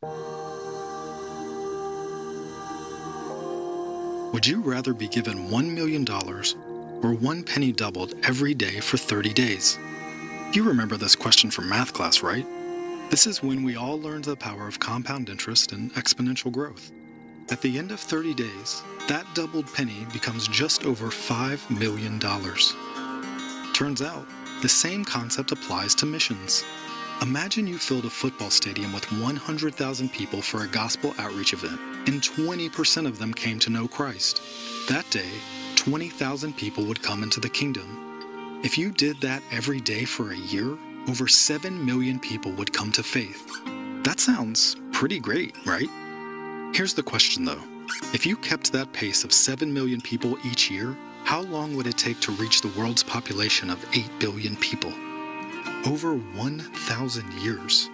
Would you rather be given $1 million or 1 penny doubled every day for 30 days? You remember this question from math class, right? This is when we all learned the power of compound interest and exponential growth. At the end of 30 days, that doubled penny becomes just over $5 million. Turns out, the same concept applies to missions. Imagine you filled a football stadium with 100,000 people for a gospel outreach event, and 20% of them came to know Christ. That day, 20,000 people would come into the kingdom. If you did that every day for a year, over 7 million people would come to faith. That sounds pretty great, right? Here's the question though. If you kept that pace of 7 million people each year, how long would it take to reach the world's population of 8 billion people? Over 1,000 years.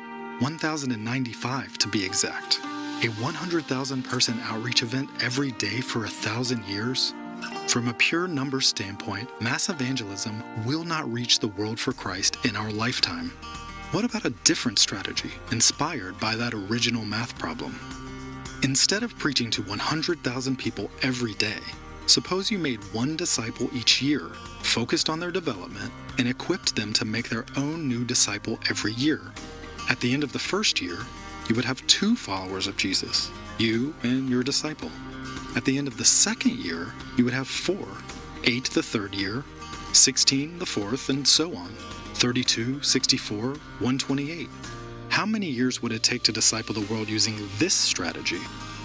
1,095 to be exact. A 100,000 person outreach event every day for 1,000 years? From a pure numbers standpoint, mass evangelism will not reach the world for Christ in our lifetime. What about a different strategy inspired by that original math problem? Instead of preaching to 100,000 people every day, suppose you made one disciple each year, focused on their development, and equipped them to make their own new disciple every year. At the end of the first year, you would have 2 followers of Jesus, you and your disciple. At the end of the second year, you would have 4, 8 the third year, 16 the fourth, and so on, 32, 64, 128. How many years would it take to disciple the world using this strategy?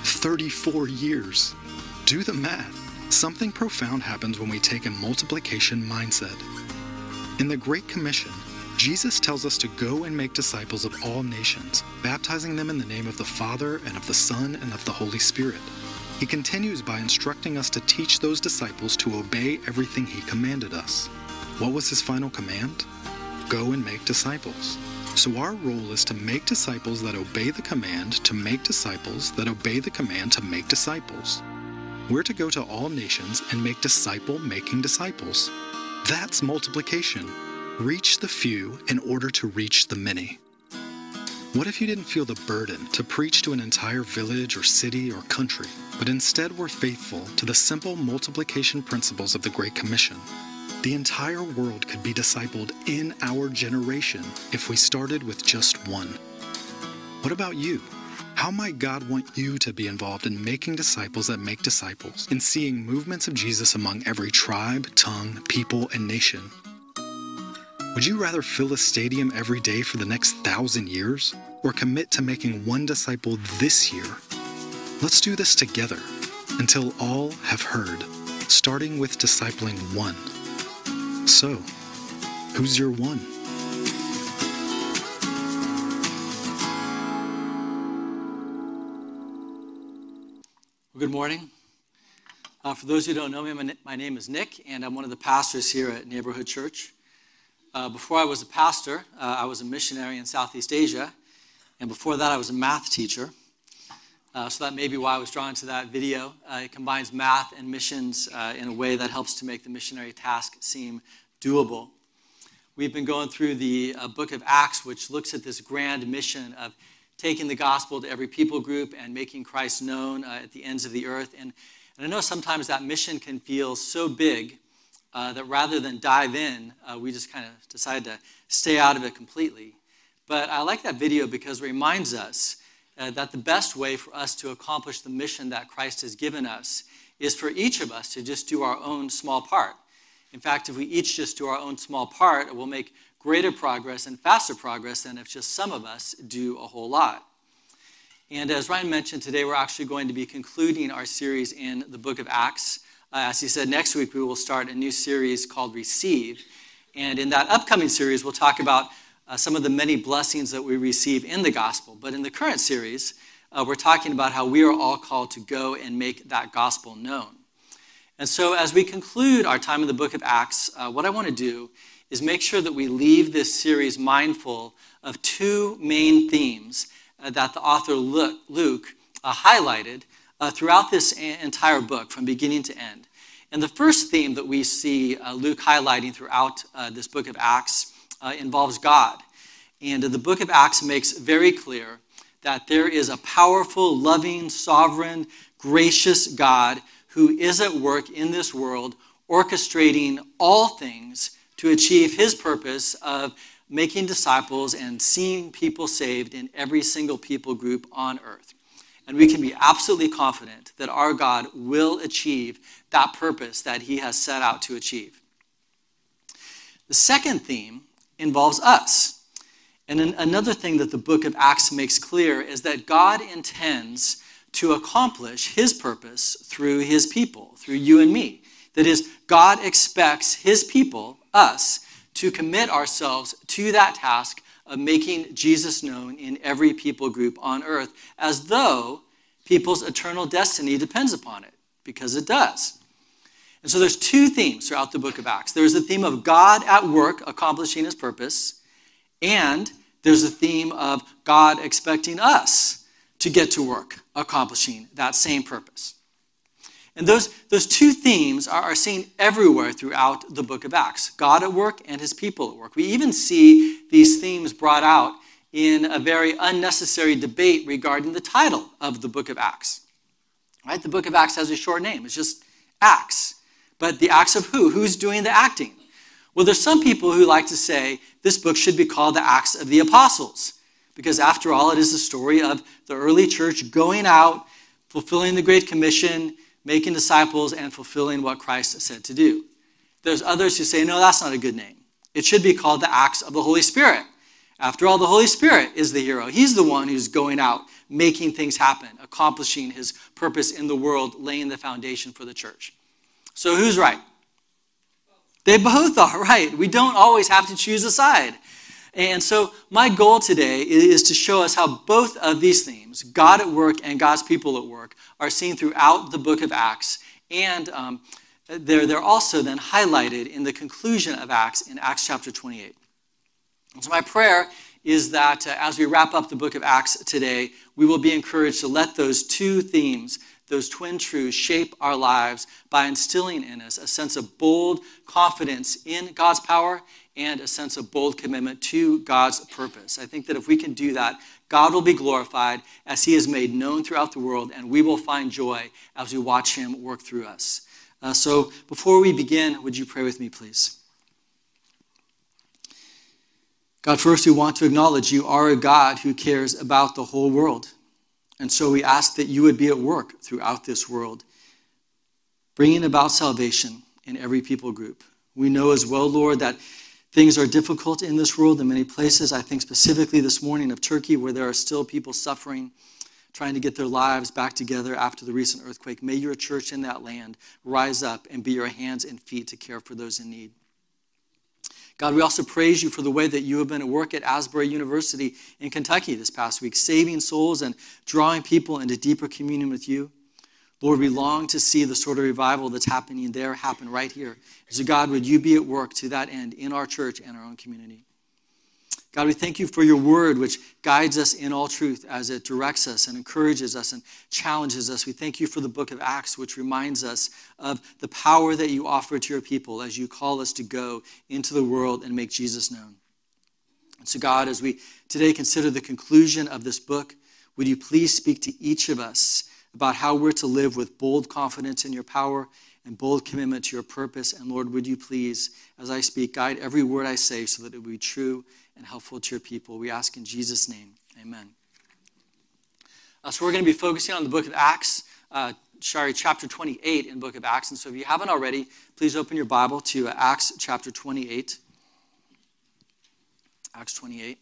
34 years. Do the math. Something profound happens when we take a multiplication mindset. In the Great Commission, Jesus tells us to go and make disciples of all nations, baptizing them in the name of the Father and of the Son and of the Holy Spirit. He continues by instructing us to teach those disciples to obey everything he commanded us. What was his final command? Go and make disciples. So our role is to make disciples that obey the command to make disciples that obey the command to make disciples. We're to go to all nations and make disciple-making disciples. That's multiplication. Reach the few in order to reach the many. What if you didn't feel the burden to preach to an entire village or city or country, but instead were faithful to the simple multiplication principles of the Great Commission? The entire world could be discipled in our generation if we started with just one. What about you? How might God want you to be involved in making disciples that make disciples and seeing movements of Jesus among every tribe, tongue, people, and nation? Would you rather fill a stadium every day for the next 1,000 years or commit to making one disciple this year? Let's do this together until all have heard, starting with discipling one. So, who's your one? Well, good morning. For those who don't know me, my name is Nick, and I'm one of the pastors here at Neighborhood Church. Before I was a pastor, I was a missionary in Southeast Asia, and before that I was a math teacher. So that may be why I was drawn to that video. It combines math and missions in a way that helps to make the missionary task seem doable. We've been going through the book of Acts, which looks at this grand mission of taking the gospel to every people group and making Christ known at the ends of the earth. And I know sometimes that mission can feel so big that rather than dive in, we just kind of decide to stay out of it completely. But I like that video because it reminds us that the best way for us to accomplish the mission that Christ has given us is for each of us to just do our own small part. In fact, if we each just do our own small part, we'll make greater progress and faster progress than if just some of us do a whole lot. And as Ryan mentioned, today we're actually going to be concluding our series in the book of Acts. As he said, next week we will start a new series called Receive. And in that upcoming series, we'll talk about some of the many blessings that we receive in the gospel. But in the current series, we're talking about how we are all called to go and make that gospel known. And so as we conclude our time in the book of Acts, what I want to do is make sure that we leave this series mindful of 2 main themes that the author Luke highlighted throughout this entire book from beginning to end. And the first theme that we see Luke highlighting throughout this book of Acts involves God. And the book of Acts makes very clear that there is a powerful, loving, sovereign, gracious God who is at work in this world, orchestrating all things to achieve his purpose of making disciples and seeing people saved in every single people group on earth. And we can be absolutely confident that our God will achieve that purpose that he has set out to achieve. The second theme involves us. And another thing that the book of Acts makes clear is that God intends to accomplish his purpose through his people, through you and me. That is, God expects his people, us, to commit ourselves to that task of making Jesus known in every people group on earth, as though people's eternal destiny depends upon it, because it does. And so there's two themes throughout the book of Acts. There's the theme of God at work accomplishing his purpose, and there's the theme of God expecting us to get to work accomplishing that same purpose. And those two themes are seen everywhere throughout the book of Acts. God at work and his people at work. We even see these themes brought out in a very unnecessary debate regarding the title of the book of Acts. Right? The book of Acts has a short name. It's just Acts. But the acts of who? Who's doing the acting? Well, there's some people who like to say this book should be called the Acts of the Apostles, because after all, it is the story of the early church going out, fulfilling the Great Commission, making disciples, and fulfilling what Christ said to do. There's others who say, no, that's not a good name. It should be called the Acts of the Holy Spirit. After all, the Holy Spirit is the hero. He's the one who's going out, making things happen, accomplishing his purpose in the world, laying the foundation for the church. So who's right? They both are right. We don't always have to choose a side. And so my goal today is to show us how both of these themes, God at work and God's people at work, are seen throughout the book of Acts. And they're also then highlighted in the conclusion of Acts in Acts chapter 28. And so my prayer is that as we wrap up the book of Acts today, we will be encouraged to let those two themes, those twin truths, shape our lives by instilling in us a sense of bold confidence in God's power and a sense of bold commitment to God's purpose. I think that if we can do that, God will be glorified as he is made known throughout the world, and we will find joy as we watch him work through us. So before we begin, would you pray with me, please? God, first we want to acknowledge you are a God who cares about the whole world. And so we ask that you would be at work throughout this world, bringing about salvation in every people group. We know as well, Lord, that things are difficult in this world in many places. I think specifically this morning of Turkey, where there are still people suffering, trying to get their lives back together after the recent earthquake. May your church in that land rise up and be your hands and feet to care for those in need. God, we also praise you for the way that you have been at work at Asbury University in Kentucky this past week, saving souls and drawing people into deeper communion with you. Lord, we long to see the sort of revival that's happening there happen right here. So God, would you be at work to that end in our church and our own community? God, we thank you for your word, which guides us in all truth as it directs us and encourages us and challenges us. We thank you for the book of Acts, which reminds us of the power that you offer to your people as you call us to go into the world and make Jesus known. And so God, as we today consider the conclusion of this book, would you please speak to each of us about how we're to live with bold confidence in your power and bold commitment to your purpose. And Lord, would you please, as I speak, guide every word I say so that it will be true and helpful to your people. We ask in Jesus' name, amen. So we're going to be focusing on the book of Acts, chapter 28 in the book of Acts. And so if you haven't already, please open your Bible to Acts chapter 28. Acts 28.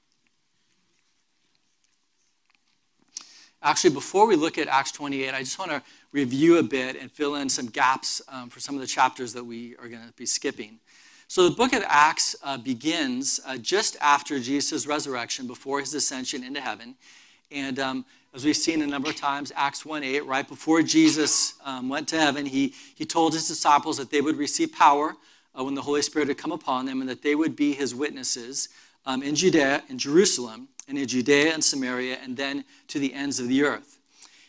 Actually, before we look at Acts 28, I just want to review a bit and fill in some gaps for some of the chapters that we are going to be skipping. So the book of Acts begins just after Jesus' resurrection, before his ascension into heaven. And as we've seen a number of times, Acts 1:8, right before Jesus went to heaven, he told his disciples that they would receive power when the Holy Spirit had come upon them, and that they would be his witnesses in Judea, in Jerusalem, and in Judea and Samaria, and then to the ends of the earth.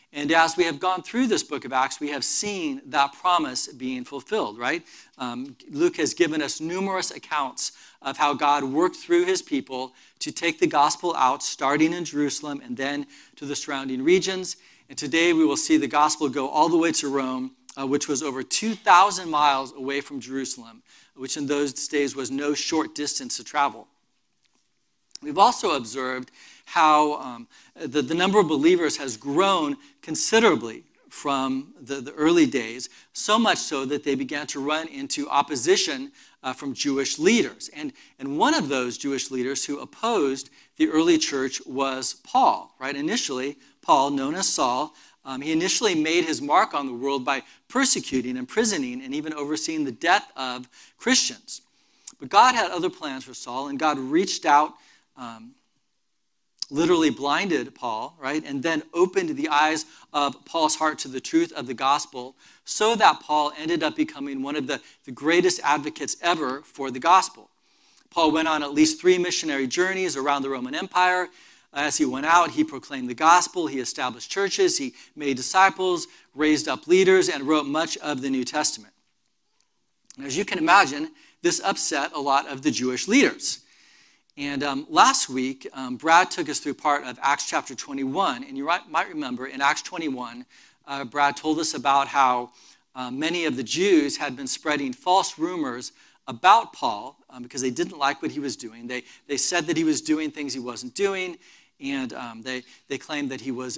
And as we have gone through this book of Acts, we have seen that promise being fulfilled, right? Luke has given us numerous accounts of how God worked through his people to take the gospel out, starting in Jerusalem and then to the surrounding regions. And today we will see the gospel go all the way to Rome, which was over 2,000 miles away from Jerusalem, which in those days was no short distance to travel. We've also observed how the number of believers has grown considerably from the early days, so much so that they began to run into opposition from Jewish leaders. And one of those Jewish leaders who opposed the early church was Paul, right? Initially, Paul, known as Saul, he initially made his mark on the world by persecuting, imprisoning, and even overseeing the death of Christians. But God had other plans for Saul, and God reached out, literally blinded Paul, right, and then opened the eyes of Paul's heart to the truth of the gospel, so that Paul ended up becoming one of the greatest advocates ever for the gospel. Paul went on at least 3 missionary journeys around the Roman Empire. As he went out, he proclaimed the gospel, he established churches, he made disciples, raised up leaders, and wrote much of the New Testament. And as you can imagine, this upset a lot of the Jewish leaders. And last week, Brad took us through part of Acts chapter 21. And you might remember in Acts 21, Brad told us about how many of the Jews had been spreading false rumors about Paul because they didn't like what he was doing. They said that he was doing things he wasn't doing. And they claimed that he was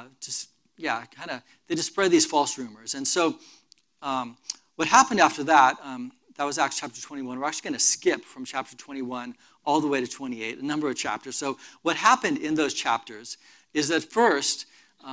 they just spread these false rumors. And so what happened after that, that was Acts chapter 21. We're actually going to skip from chapter 21 all the way to 28, a number of chapters. So what happened in those chapters is that first,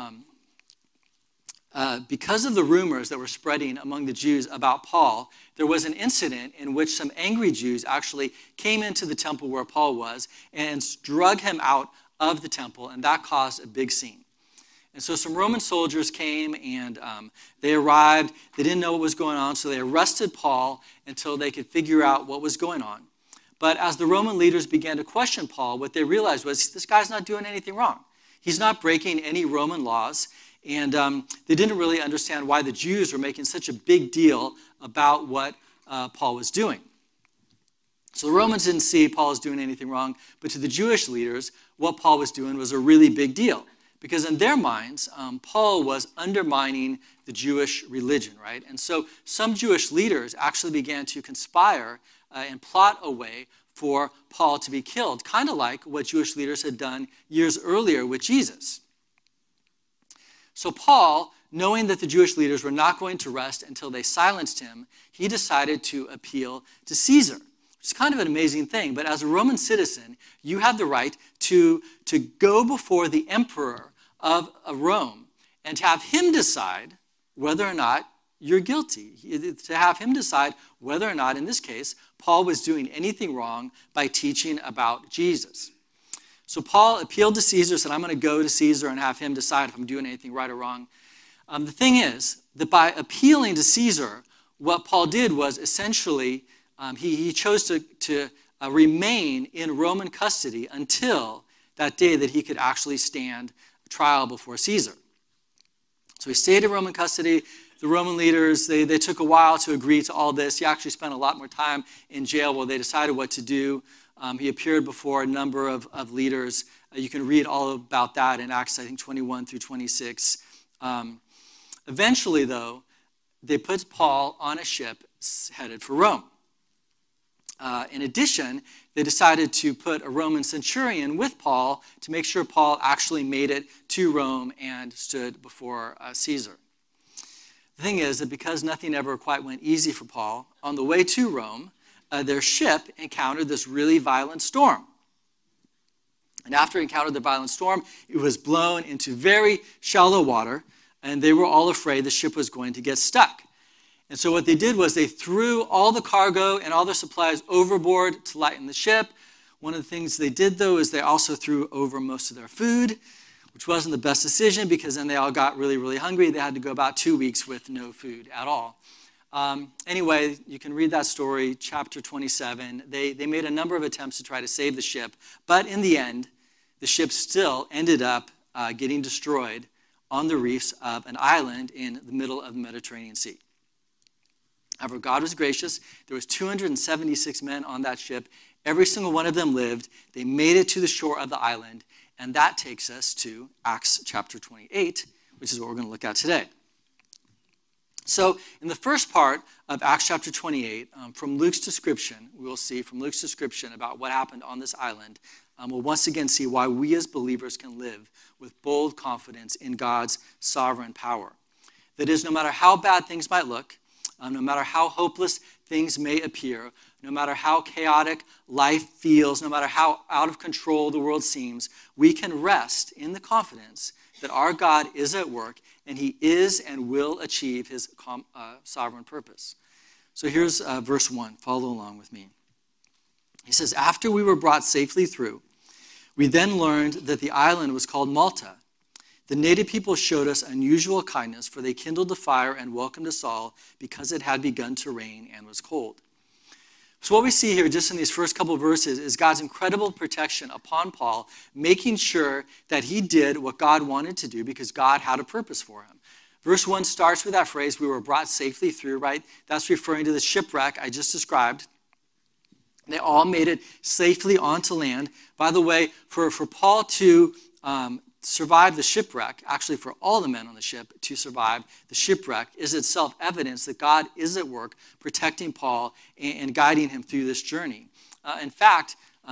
because of the rumors that were spreading among the Jews about Paul, there was an incident in which some angry Jews actually came into the temple where Paul was and drug him out of the temple, and that caused a big scene. And so some Roman soldiers came, and they arrived. They didn't know what was going on, so they arrested Paul until they could figure out what was going on. But as the Roman leaders began to question Paul, what they realized was this guy's not doing anything wrong. He's not breaking any Roman laws, and they didn't really understand why the Jews were making such a big deal about what Paul was doing. So the Romans didn't see Paul as doing anything wrong, but to the Jewish leaders, what Paul was doing was a really big deal. Because in their minds, Paul was undermining the Jewish religion, right? And so some Jewish leaders actually began to conspire and plot a way for Paul to be killed, kind of like what Jewish leaders had done years earlier with Jesus. So Paul, knowing that the Jewish leaders were not going to rest until they silenced him, he decided to appeal to Caesar. It's kind of an amazing thing, but as a Roman citizen, you have the right to go before the emperor of Rome and to have him decide whether or not you're guilty, to have him decide whether or not, in this case, Paul was doing anything wrong by teaching about Jesus. So Paul appealed to Caesar, said, I'm going to go to Caesar and have him decide if I'm doing anything right or wrong. The thing is that by appealing to Caesar, what Paul did was essentially he chose to remain in Roman custody until that day that he could actually stand trial before Caesar. So he stayed in Roman custody. The Roman leaders, they took a while to agree to all this. He actually spent a lot more time in jail while they decided what to do. He appeared before a number of leaders. You can read all about that in Acts, I think, 21 through 26. Eventually, though, they put Paul on a ship headed for Rome. In addition, they decided to put a Roman centurion with Paul to make sure Paul actually made it to Rome and stood before Caesar. The thing is that because nothing ever quite went easy for Paul, on the way to Rome, their ship encountered this really violent storm. And after it encountered the violent storm, it was blown into very shallow water, and they were all afraid the ship was going to get stuck. And so what they did was they threw all the cargo and all their supplies overboard to lighten the ship. One of the things they did, though, is they also threw over most of their food, which wasn't the best decision because then they all got really, really hungry. They had to go about 2 weeks with no food at all. Anyway, you can read that story, chapter 27. They made a number of attempts to try to save the ship, but in the end, the ship still ended up getting destroyed on the reefs of an island in the middle of the Mediterranean Sea. However, God was gracious. There was 276 men on that ship. Every single one of them lived. They made it to the shore of the island, and that takes us to Acts chapter 28, which is what we're going to look at today. So in the first part of Acts chapter 28, from Luke's description, we will see from Luke's description about what happened on this island, we'll once again see why we as believers can live with bold confidence in God's sovereign power. That is, no matter how bad things might look, no matter how hopeless things may appear, no matter how chaotic life feels, no matter how out of control the world seems, we can rest in the confidence that our God is at work and he is and will achieve his sovereign purpose. So here's verse 1. Follow along with me. He says, after we were brought safely through, we then learned that the island was called Malta. The native people showed us unusual kindness, for they kindled a fire and welcomed us all because it had begun to rain and was cold. So what we see here just in these first couple of verses is God's incredible protection upon Paul, making sure that he did what God wanted to do because God had a purpose for him. Verse 1 starts with that phrase, we were brought safely through, right? That's referring to the shipwreck I just described. They all made it safely onto land. By the way, for Paul to survive the shipwreck, actually for all the men on the ship to survive the shipwreck, is itself evidence that God is at work protecting Paul and guiding him through this journey. In fact,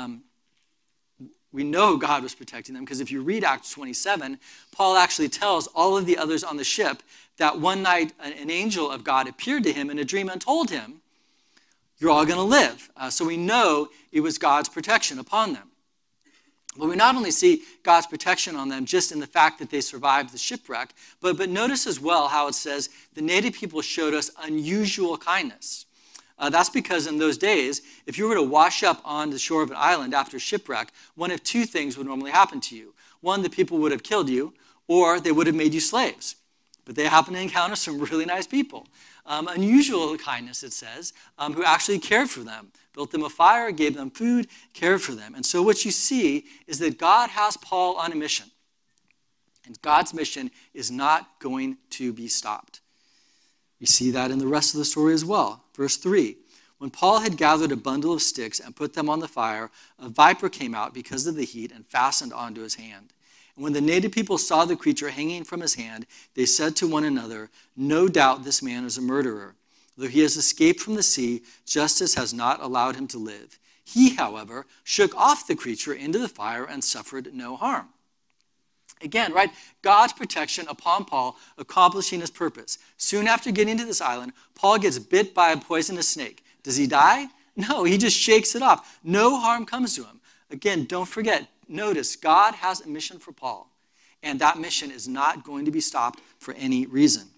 we know God was protecting them because if you read Acts 27, Paul actually tells all of the others on the ship that one night an angel of God appeared to him in a dream and told him, you're all going to live. So we know it was God's protection upon them. But we not only see God's protection on them just in the fact that they survived the shipwreck, but notice as well how it says the native people showed us unusual kindness. That's because in those days, if you were to wash up on the shore of an island after shipwreck, one of two things would normally happen to you. One, the people would have killed you, or they would have made you slaves. But they happened to encounter some really nice people. Unusual kindness, it says, who actually cared for them, built them a fire, gave them food, cared for them. And so what you see is that God has Paul on a mission. And God's mission is not going to be stopped. We see that in the rest of the story as well. Verse 3, when Paul had gathered a bundle of sticks and put them on the fire, a viper came out because of the heat and fastened onto his hand. And when the native people saw the creature hanging from his hand, they said to one another, no doubt this man is a murderer, though he has escaped from the sea, justice has not allowed him to live. He, however, shook off the creature into the fire and suffered no harm. Again, right, God's protection upon Paul accomplishing his purpose. Soon after getting to this island, Paul gets bit by a poisonous snake. Does he die? No, he just shakes it off. No harm comes to him. Again, don't forget, notice, God has a mission for Paul, and that mission is not going to be stopped for any reason.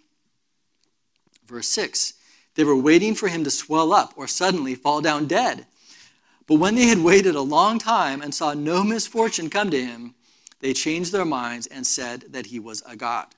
Verse 6, they were waiting for him to swell up or suddenly fall down dead. But when they had waited a long time and saw no misfortune come to him, they changed their minds and said that he was a god.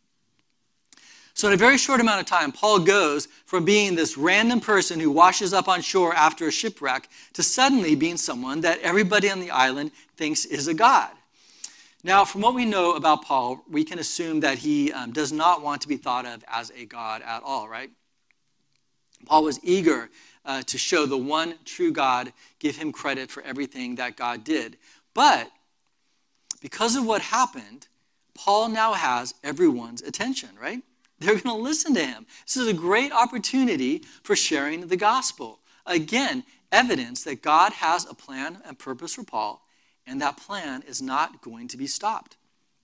So in a very short amount of time, Paul goes from being this random person who washes up on shore after a shipwreck to suddenly being someone that everybody on the island thinks is a god. Now, from what we know about Paul, we can assume that he does not want to be thought of as a god at all, right? Paul was eager to show the one true God, give him credit for everything that God did. But because of what happened, Paul now has everyone's attention, right? They're going to listen to him. This is a great opportunity for sharing the gospel. Again, evidence that God has a plan and purpose for Paul, and that plan is not going to be stopped.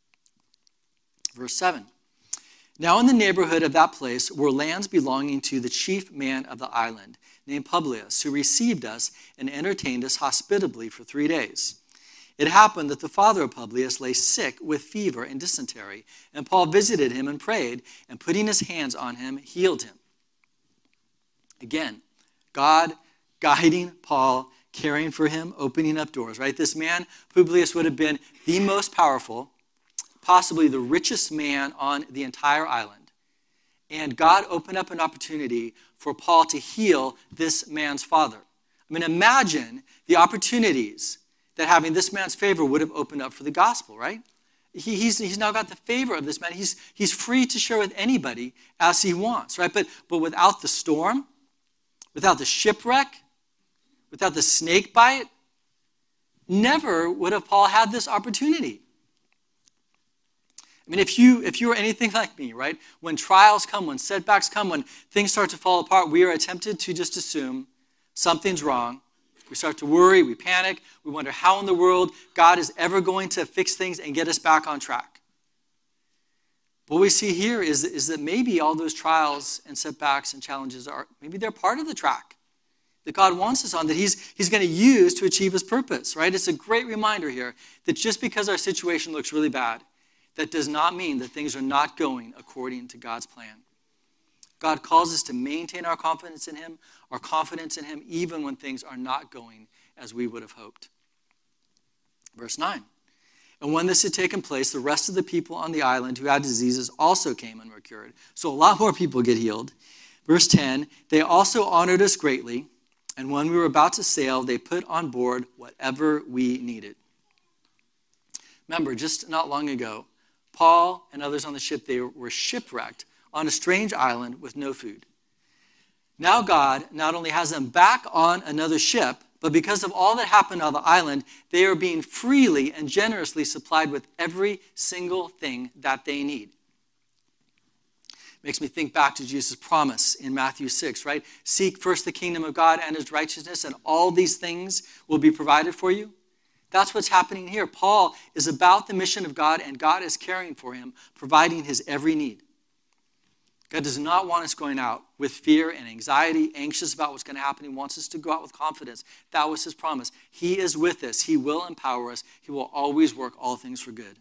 Verse 7. Now in the neighborhood of that place were lands belonging to the chief man of the island, named Publius, who received us and entertained us hospitably for 3 days. It happened that the father of Publius lay sick with fever and dysentery, and Paul visited him and prayed, and putting his hands on him, healed him. Again, God guiding Paul, caring for him, opening up doors, right? This man, Publius, would have been the most powerful, possibly the richest man on the entire island. And God opened up an opportunity for Paul to heal this man's father. I mean, imagine the opportunities that having this man's favor would have opened up for the gospel, right? he's now got the favor of this man. He's free to share with anybody as he wants, right? But without the storm, without the shipwreck, without the snake bite, never would have Paul had this opportunity. I mean, if you are anything like me, right? When trials come, when setbacks come, when things start to fall apart, we are tempted to just assume something's wrong. We start to worry, we panic, we wonder how in the world God is ever going to fix things and get us back on track. What we see here is that maybe all those trials and setbacks and challenges maybe they're part of the track that God wants us on, that he's going to use to achieve his purpose, right? It's a great reminder here that just because our situation looks really bad, that does not mean that things are not going according to God's plan. God calls us to maintain our confidence in him even when things are not going as we would have hoped. Verse 9. And when this had taken place, the rest of the people on the island who had diseases also came and were cured. So a lot more people get healed. Verse 10, they also honored us greatly, and when we were about to sail, they put on board whatever we needed. Remember, just not long ago, Paul and others on the ship, they were shipwrecked on a strange island with no food. Now God not only has them back on another ship, but because of all that happened on the island, they are being freely and generously supplied with every single thing that they need. Makes me think back to Jesus' promise in Matthew 6, right? Seek first the kingdom of God and his righteousness, and all these things will be provided for you. That's what's happening here. Paul is about the mission of God, and God is caring for him, providing his every need. God does not want us going out with fear and anxiety, anxious about what's going to happen. He wants us to go out with confidence. That was his promise. He is with us. He will empower us. He will always work all things for good.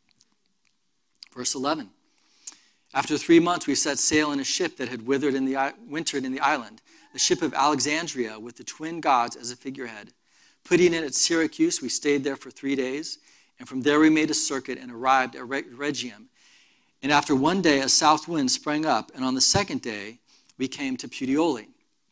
Verse 11. After 3 months, we set sail in a ship that had wintered in the island, the ship of Alexandria with the twin gods as a figurehead. Putting in at Syracuse, we stayed there for 3 days, and from there we made a circuit and arrived at Rhegium. And after 1 day, a south wind sprang up, and on the second day, we came to Puteoli.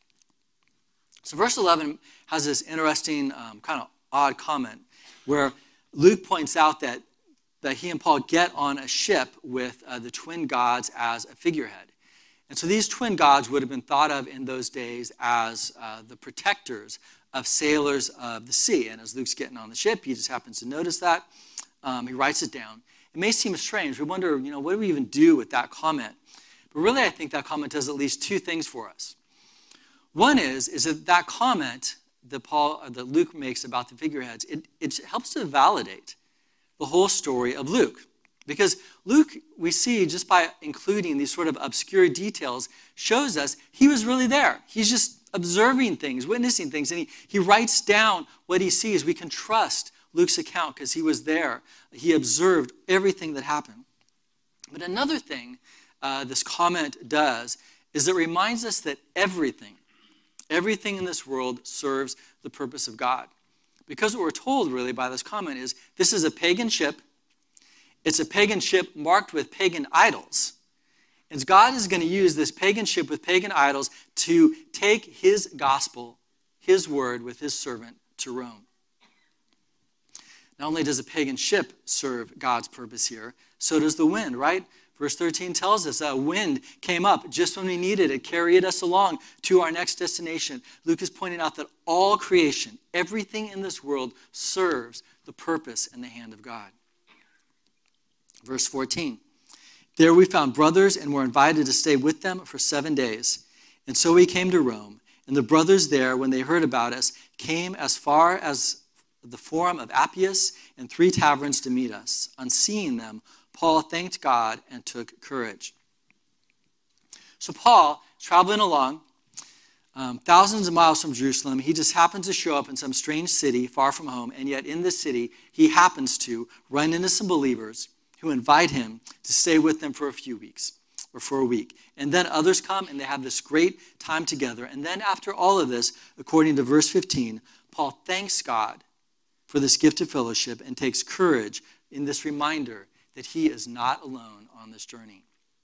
So verse 11 has this interesting, kind of odd comment where Luke points out that he and Paul get on a ship with the twin gods as a figurehead. And so these twin gods would have been thought of in those days as the protectors of sailors of the sea. And as Luke's getting on the ship, he just happens to notice that. He writes it down. It may seem strange. We wonder, what do we even do with that comment? But really, I think that comment does at least two things for us. One is that comment that Luke makes about the figureheads, it helps to validate the whole story of Luke. Because Luke, we see just by including these sort of obscure details, shows us he was really there. He's just observing things, witnessing things, and he writes down what he sees. We can trust Luke's account because he was there. He observed everything that happened. But another thing this comment does is it reminds us that everything in this world serves the purpose of God. Because what we're told really by this comment is this is a pagan ship. It's a pagan ship marked with pagan idols. And God is going to use this pagan ship with pagan idols to take his gospel, his word with his servant to Rome. Not only does a pagan ship serve God's purpose here, so does the wind, right? Verse 13 tells us a wind came up just when we needed it, carried us along to our next destination. Luke is pointing out that all creation, everything in this world serves the purpose and the hand of God. Verse 14, there we found brothers and were invited to stay with them for 7 days. And so we came to Rome, and the brothers there, when they heard about us, came as far as the Forum of Appius and 3 taverns to meet us. On seeing them, Paul thanked God and took courage. So Paul, traveling along, thousands of miles from Jerusalem, he just happens to show up in some strange city far from home, and yet in this city, he happens to run into some believers who invite him to stay with them for a few weeks or for a week. And then others come and they have this great time together. And then after all of this, according to verse 15, Paul thanks God for this gift of fellowship and takes courage in this reminder that he is not alone on this journey.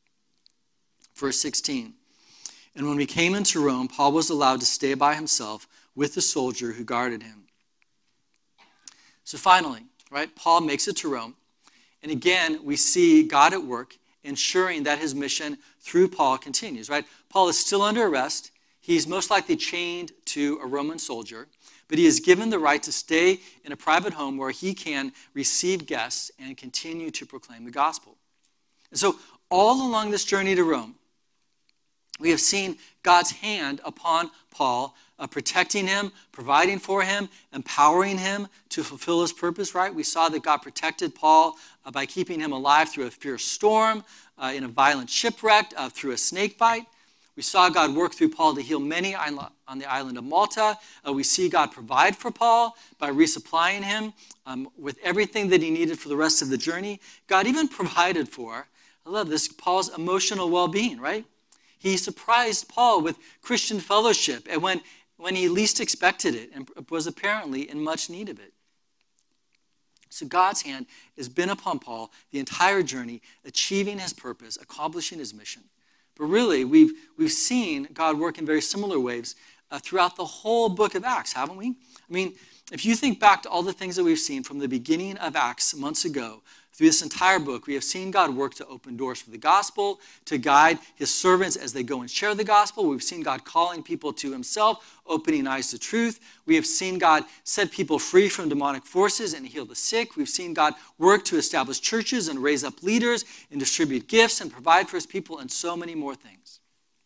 Verse 16, and when we came into Rome, Paul was allowed to stay by himself with the soldier who guarded him. So finally, right, Paul makes it to Rome. And again, we see God at work, ensuring that his mission through Paul continues, right? Paul is still under arrest. He's most likely chained to a Roman soldier, but he is given the right to stay in a private home where he can receive guests and continue to proclaim the gospel. And so all along this journey to Rome, we have seen God's hand upon Paul, protecting him, providing for him, empowering him to fulfill his purpose, right? We saw that God protected Paul by keeping him alive through a fierce storm, in a violent shipwreck, through a snake bite. We saw God work through Paul to heal many on the island of Malta. We see God provide for Paul by resupplying him with everything that he needed for the rest of the journey. God even provided for, I love this, Paul's emotional well-being, right? He surprised Paul with Christian fellowship and when he least expected it and was apparently in much need of it. So God's hand has been upon Paul the entire journey, achieving his purpose, accomplishing his mission. But really, we've seen God work in very similar ways throughout the whole book of Acts, haven't we? I mean, if you think back to all the things that we've seen from the beginning of Acts months ago, through this entire book, we have seen God work to open doors for the gospel, to guide his servants as they go and share the gospel. We've seen God calling people to himself, opening eyes to truth. We have seen God set people free from demonic forces and heal the sick. We've seen God work to establish churches and raise up leaders and distribute gifts and provide for his people and so many more things.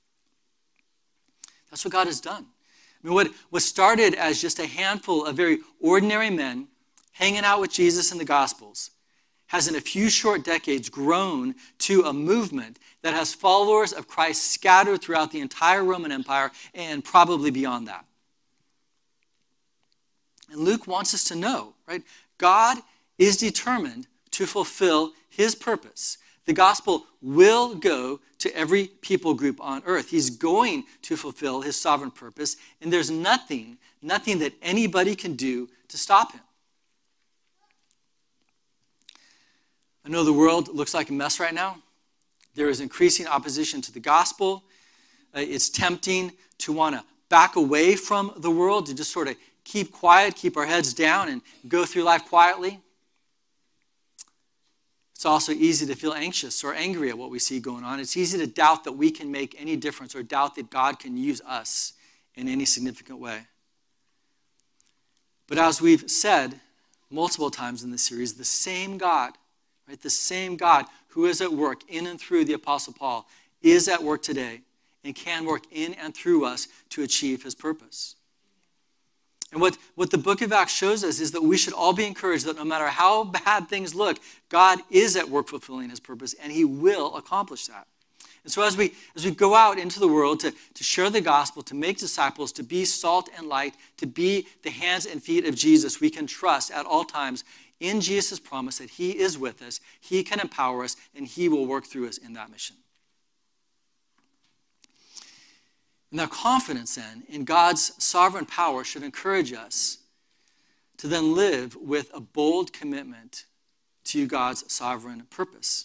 That's what God has done. I mean, what started as just a handful of very ordinary men hanging out with Jesus in the Gospels has in a few short decades grown to a movement that has followers of Christ scattered throughout the entire Roman Empire and probably beyond that. And Luke wants us to know, right? God is determined to fulfill his purpose. The gospel will go to every people group on earth. He's going to fulfill his sovereign purpose, and there's nothing that anybody can do to stop him. I know the world looks like a mess right now. There is increasing opposition to the gospel. It's tempting to want to back away from the world, to just sort of keep quiet, keep our heads down, and go through life quietly. It's also easy to feel anxious or angry at what we see going on. It's easy to doubt that we can make any difference or doubt that God can use us in any significant way. But as we've said multiple times in this series, the same God, right, the same God who is at work in and through the Apostle Paul is at work today and can work in and through us to achieve his purpose. And what the book of Acts shows us is that we should all be encouraged that no matter how bad things look, God is at work fulfilling his purpose, and he will accomplish that. And so as we go out into the world to share the gospel, to make disciples, to be salt and light, to be the hands and feet of Jesus, we can trust at all times in Jesus' promise that he is with us, he can empower us, and he will work through us in that mission. And that confidence then in God's sovereign power should encourage us to then live with a bold commitment to God's sovereign purpose.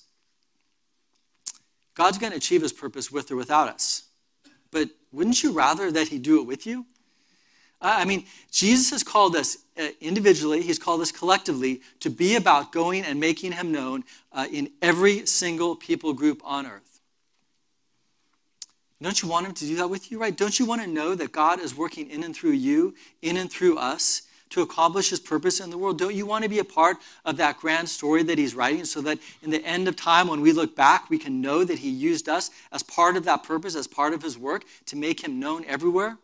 God's going to achieve his purpose with or without us. But wouldn't you rather that he do it with you? I mean, Jesus has called us individually, he's called us collectively to be about going and making him known in every single people group on earth. Don't you want him to do that with you, right? Don't you want to know that God is working in and through you, in and through us, to accomplish his purpose in the world? Don't you want to be a part of that grand story that he's writing so that in the end of time, when we look back, we can know that he used us as part of that purpose, as part of his work, to make him known everywhere?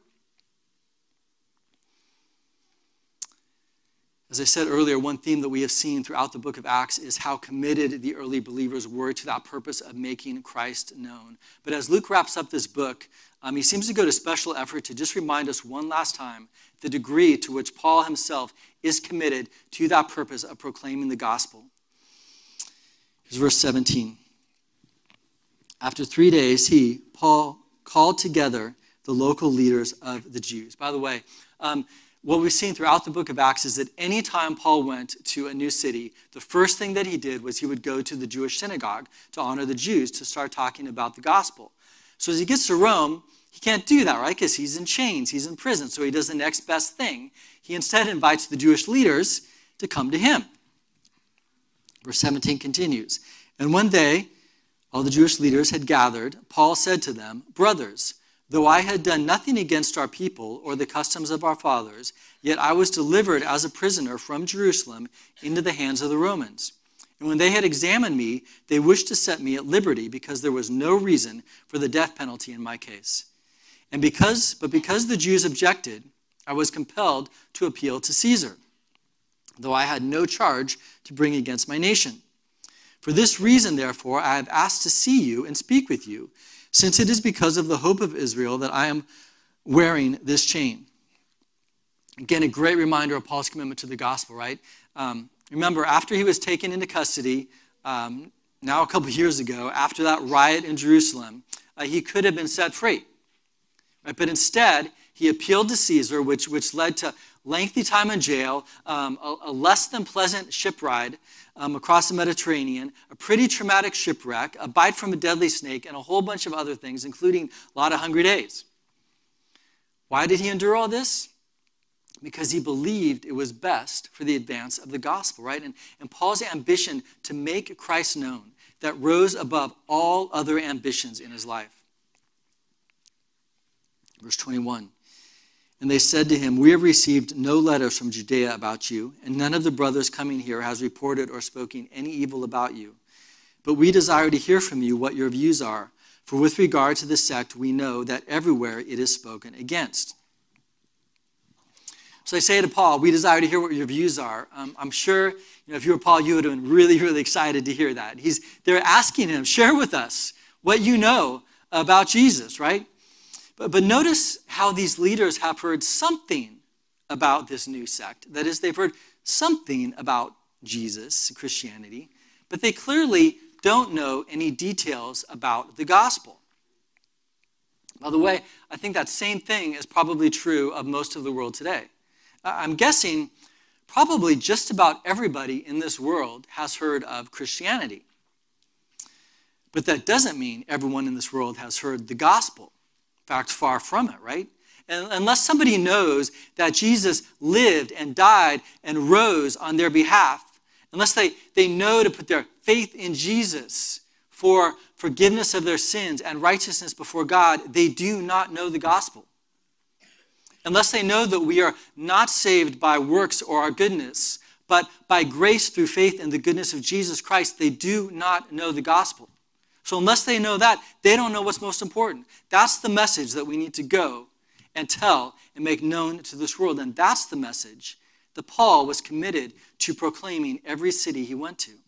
As I said earlier, one theme that we have seen throughout the book of Acts is how committed the early believers were to that purpose of making Christ known. But as Luke wraps up this book, he seems to go to special effort to just remind us one last time the degree to which Paul himself is committed to that purpose of proclaiming the gospel. Here's verse 17. After 3 days, Paul, called together the local leaders of the Jews. By the way, what we've seen throughout the book of Acts is that any time Paul went to a new city, the first thing that he did was he would go to the Jewish synagogue to honor the Jews, to start talking about the gospel. So as he gets to Rome, he can't do that, right? Because he's in chains, he's in prison. So he does the next best thing. He instead invites the Jewish leaders to come to him. Verse 17 continues, and when they, all the Jewish leaders, had gathered, Paul said to them, brothers, though I had done nothing against our people or the customs of our fathers, yet I was delivered as a prisoner from Jerusalem into the hands of the Romans. And when they had examined me, they wished to set me at liberty because there was no reason for the death penalty in my case. But because the Jews objected, I was compelled to appeal to Caesar, though I had no charge to bring against my nation. For this reason, therefore, I have asked to see you and speak with you, since it is because of the hope of Israel that I am wearing this chain. Again, a great reminder of Paul's commitment to the gospel, right? Remember, after he was taken into custody, now a couple years ago, after that riot in Jerusalem, he could have been set free. Right? But instead, he appealed to Caesar, which led to lengthy time in jail, a less than pleasant ship ride across the Mediterranean, a pretty traumatic shipwreck, a bite from a deadly snake, and a whole bunch of other things, including a lot of hungry days. Why did he endure all this? Because he believed it was best for the advance of the gospel, right? And Paul's ambition to make Christ known, that rose above all other ambitions in his life. Verse 21, and they said to him, we have received no letters from Judea about you, and none of the brothers coming here has reported or spoken any evil about you. But we desire to hear from you what your views are, for with regard to the sect, we know that everywhere it is spoken against. So they say to Paul, we desire to hear what your views are. I'm sure, if you were Paul, you would have been really, really excited to hear that. They're asking him, share with us what you know about Jesus, right? But notice how these leaders have heard something about this new sect. That is, they've heard something about Jesus, Christianity, but they clearly don't know any details about the gospel. By the way, I think that same thing is probably true of most of the world today. I'm guessing probably just about everybody in this world has heard of Christianity. But that doesn't mean everyone in this world has heard the gospel. In fact, far from it, right? And unless somebody knows that Jesus lived and died and rose on their behalf, unless they know to put their faith in Jesus for forgiveness of their sins and righteousness before God, they do not know the gospel. Unless they know that we are not saved by works or our goodness, but by grace through faith in the goodness of Jesus Christ, they do not know the gospel. So unless they know that, they don't know what's most important. That's the message that we need to go and tell and make known to this world. And that's the message that Paul was committed to proclaiming every city he went to.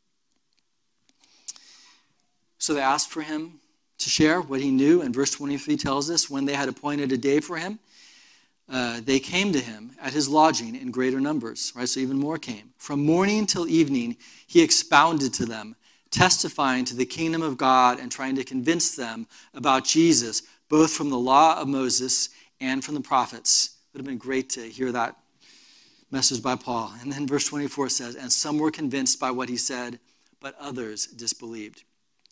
So they asked for him to share what he knew. And verse 23 tells us, when they had appointed a day for him, they came to him at his lodging in greater numbers. Right? So even more came. From morning till evening, he expounded to them, testifying to the kingdom of God and trying to convince them about Jesus, both from the law of Moses and from the prophets. It would have been great to hear that message by Paul. And then verse 24 says, and some were convinced by what he said, but others disbelieved.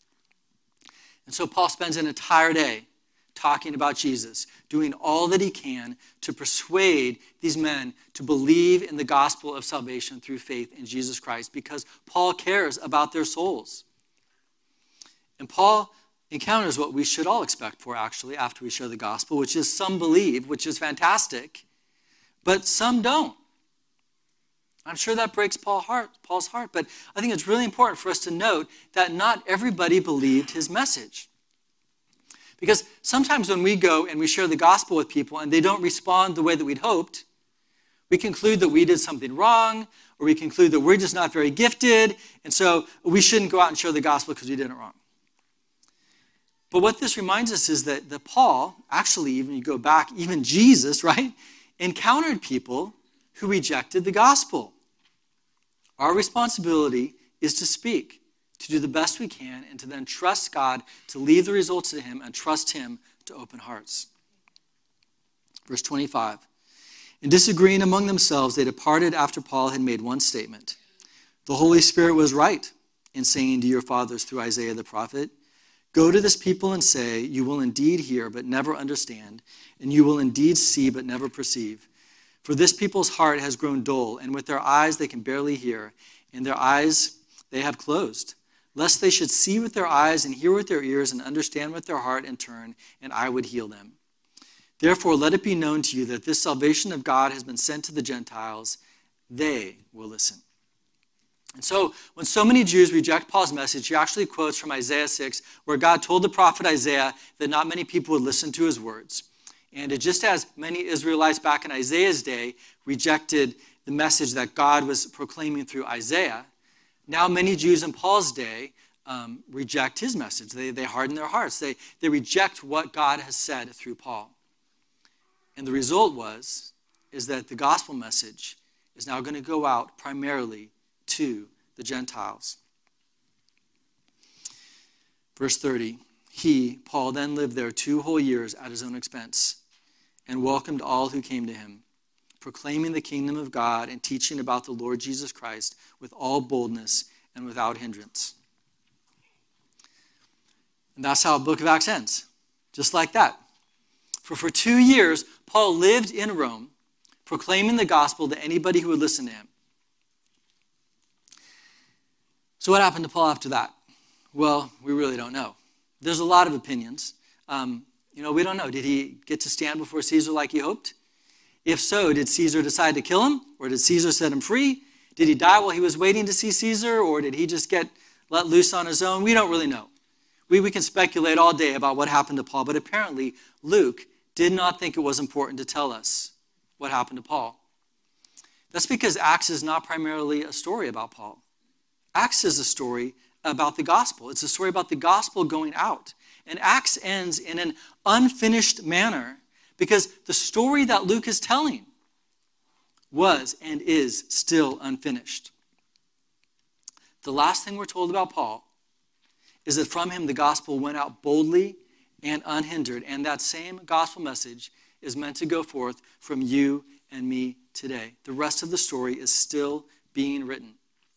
And so Paul spends an entire day talking about Jesus, doing all that he can to persuade these men to believe in the gospel of salvation through faith in Jesus Christ, because Paul cares about their souls. And Paul encounters what we should all expect for, actually, after we share the gospel, which is some believe, which is fantastic, but some don't. I'm sure that breaks Paul's heart, but I think it's really important for us to note that not everybody believed his message. Because sometimes when we go and we share the gospel with people and they don't respond the way that we'd hoped, we conclude that we did something wrong, or we conclude that we're just not very gifted, and so we shouldn't go out and share the gospel because we did it wrong. But what this reminds us is that Paul, actually, even you go back, even Jesus, right, encountered people who rejected the gospel. Our responsibility is to speak, to do the best we can, and to then trust God to leave the results to him and trust him to open hearts. Verse 25, in disagreeing among themselves, they departed after Paul had made one statement. The Holy Spirit was right in saying to your fathers through Isaiah the prophet, go to this people and say, you will indeed hear but never understand, and you will indeed see but never perceive. For this people's heart has grown dull, and with their eyes they can barely hear, and their eyes they have closed, lest they should see with their eyes and hear with their ears and understand with their heart and turn, and I would heal them. Therefore, let it be known to you that this salvation of God has been sent to the Gentiles. They will listen. And so, when so many Jews reject Paul's message, he actually quotes from Isaiah 6, where God told the prophet Isaiah that not many people would listen to his words. And just as many Israelites back in Isaiah's day rejected the message that God was proclaiming through Isaiah, now many Jews in Paul's day reject his message. They harden their hearts. They reject what God has said through Paul. And the result is that the gospel message is now going to go out primarily to the Gentiles. Verse 30, he, Paul, then lived there 2 whole years at his own expense and welcomed all who came to him, proclaiming the kingdom of God and teaching about the Lord Jesus Christ with all boldness and without hindrance. And that's how the book of Acts ends, just like that. For 2 years, Paul lived in Rome, proclaiming the gospel to anybody who would listen to him. So what happened to Paul after that? Well, we really don't know. There's a lot of opinions. We don't know. Did he get to stand before Caesar like he hoped? If so, did Caesar decide to kill him? Or did Caesar set him free? Did he die while he was waiting to see Caesar? Or did he just get let loose on his own? We don't really know. We can speculate all day about what happened to Paul, but apparently Luke did not think it was important to tell us what happened to Paul. That's because Acts is not primarily a story about Paul. Acts is a story about the gospel. It's a story about the gospel going out. And Acts ends in an unfinished manner because the story that Luke is telling was and is still unfinished. The last thing we're told about Paul is that from him the gospel went out boldly and unhindered. And that same gospel message is meant to go forth from you and me today. The rest of the story is still being written.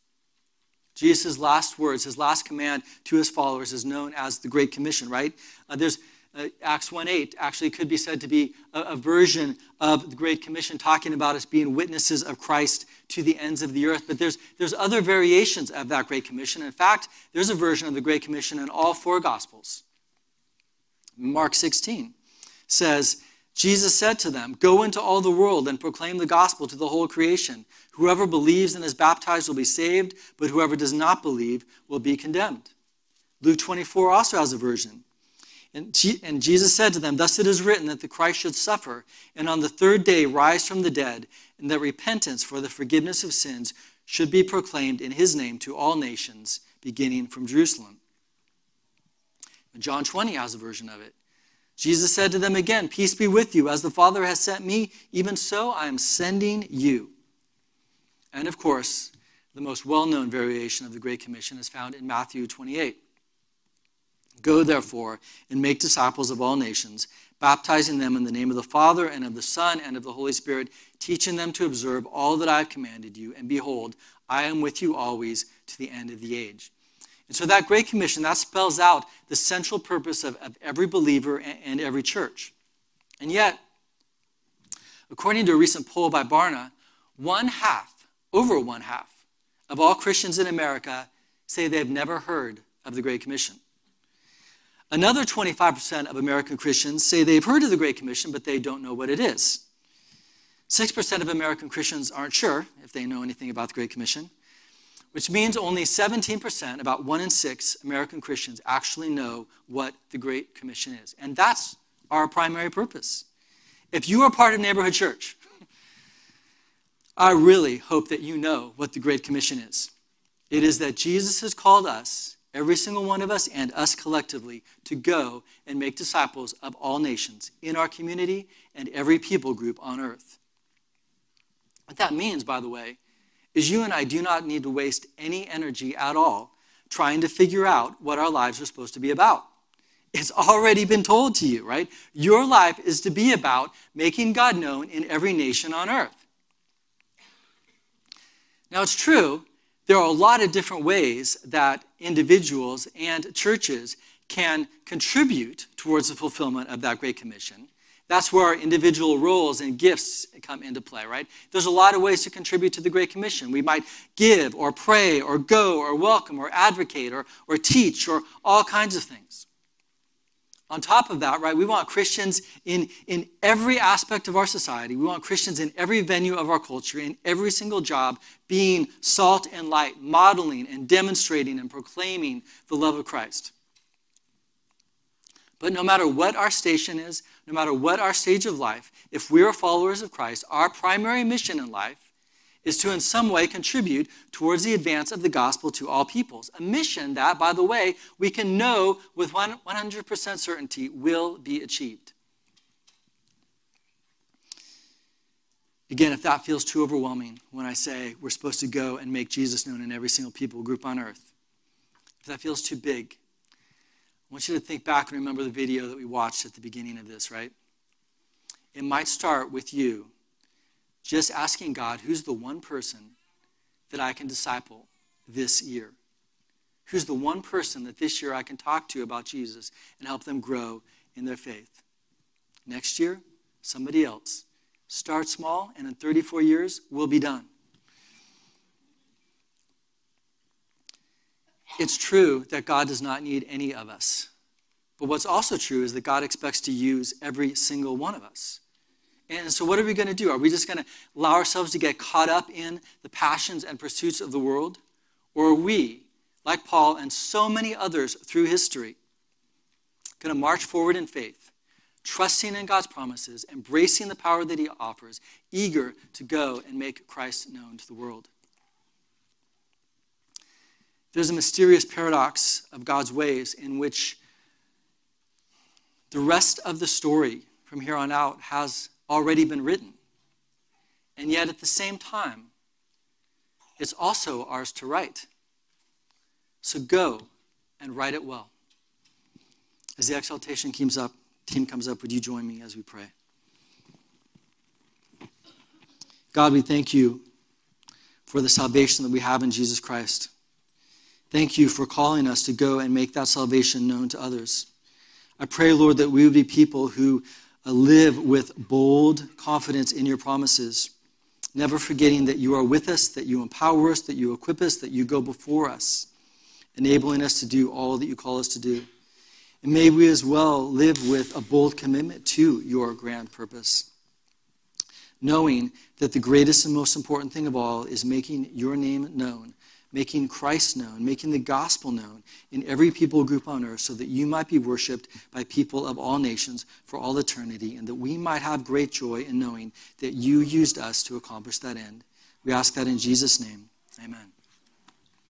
Jesus' last words, his last command to his followers is known as the Great Commission, right? There's Acts 1:8 actually could be said to be a version of the Great Commission talking about us being witnesses of Christ to the ends of the earth. But there's other variations of that Great Commission. In fact, there's a version of the Great Commission in all 4 Gospels. Mark 16 says, Jesus said to them, "Go into all the world and proclaim the gospel to the whole creation. Whoever believes and is baptized will be saved, but whoever does not believe will be condemned." Luke 24 also has a version. And Jesus said to them, "Thus it is written that the Christ should suffer, and on the 3rd day rise from the dead, and that repentance for the forgiveness of sins should be proclaimed in his name to all nations, beginning from Jerusalem." And John 20 has a version of it. Jesus said to them again, "Peace be with you. As the Father has sent me, even so I am sending you." And of course, the most well-known variation of the Great Commission is found in Matthew 28. "Go, therefore, and make disciples of all nations, baptizing them in the name of the Father and of the Son and of the Holy Spirit, teaching them to observe all that I have commanded you. And behold, I am with you always to the end of the age." And so that Great Commission, that spells out the central purpose of every believer and every church. And yet, according to a recent poll by Barna, over one half of all Christians in America say they've never heard of the Great Commission. Another 25% of American Christians say they've heard of the Great Commission, but they don't know what it is. 6% of American Christians aren't sure if they know anything about the Great Commission, which means only 17%, about 1 in 6 American Christians actually know what the Great Commission is. And that's our primary purpose. If you are part of Neighborhood Church, I really hope that you know what the Great Commission is. It is that Jesus has called us, every single one of us and us collectively, to go and make disciples of all nations in our community and every people group on earth. What that means, by the way, is you and I do not need to waste any energy at all trying to figure out what our lives are supposed to be about. It's already been told to you, right? Your life is to be about making God known in every nation on earth. Now, it's true, there are a lot of different ways that individuals and churches can contribute towards the fulfillment of that Great Commission. That's where our individual roles and gifts come into play, right? There's a lot of ways to contribute to the Great Commission. We might give or pray or go or welcome or advocate or teach or all kinds of things. On top of that, right, we want Christians in every aspect of our society. We want Christians in every venue of our culture, in every single job, being salt and light, modeling and demonstrating and proclaiming the love of Christ. But no matter what our station is, no matter what our stage of life, if we are followers of Christ, our primary mission in life is to in some way contribute towards the advance of the gospel to all peoples. A mission that, by the way, we can know with 100% certainty will be achieved. Again, if that feels too overwhelming when I say we're supposed to go and make Jesus known in every single people group on earth, if that feels too big, I want you to think back and remember the video that we watched at the beginning of this, right? It might start with you just asking God, who's the one person that I can disciple this year? Who's the one person that this year I can talk to about Jesus and help them grow in their faith? Next year, somebody else. Start small, and in 34 years, we'll be done. It's true that God does not need any of us. But what's also true is that God expects to use every single one of us. And so what are we going to do? Are we just going to allow ourselves to get caught up in the passions and pursuits of the world? Or are we, like Paul and so many others through history, going to march forward in faith, trusting in God's promises, embracing the power that he offers, eager to go and make Christ known to the world? There's a mysterious paradox of God's ways in which the rest of the story from here on out has already been written. And yet at the same time, it's also ours to write. So go and write it well. As the exaltation team comes up, would you join me as we pray? God, we thank you for the salvation that we have in Jesus Christ. Thank you for calling us to go and make that salvation known to others. I pray, Lord, that we would be people who live with bold confidence in your promises, never forgetting that you are with us, that you empower us, that you equip us, that you go before us, enabling us to do all that you call us to do. And may we as well live with a bold commitment to your grand purpose, knowing that the greatest and most important thing of all is making your name known, making Christ known, making the gospel known in every people group on earth so that you might be worshiped by people of all nations for all eternity, and that we might have great joy in knowing that you used us to accomplish that end. We ask that in Jesus' name. Amen.